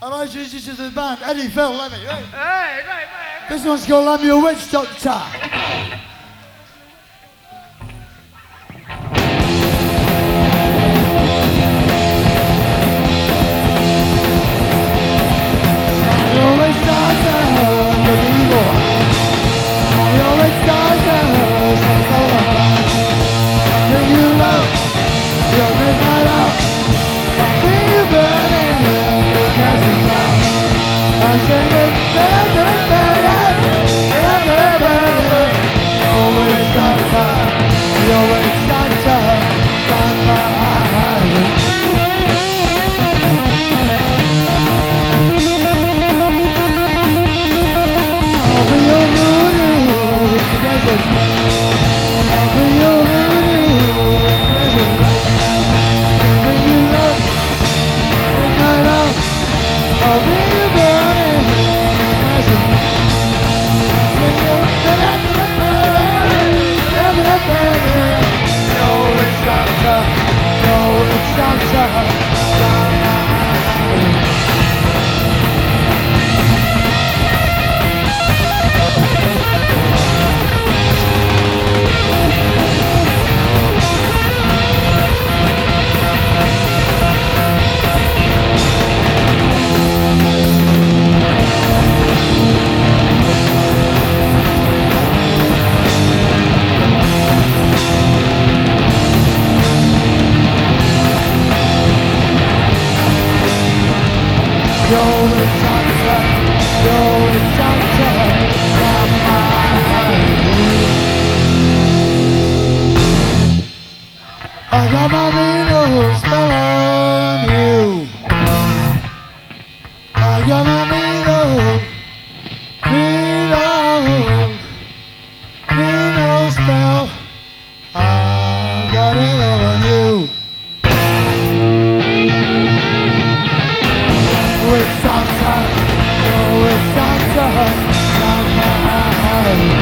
I'd like to introduce you to the band, Eddie, Phil, Lemmy. Hey. Hey. This one's called I'm Your Witch Doctor. I got my needle spell on you. I got my needle spell. I got it on you. With Santa, with Santa,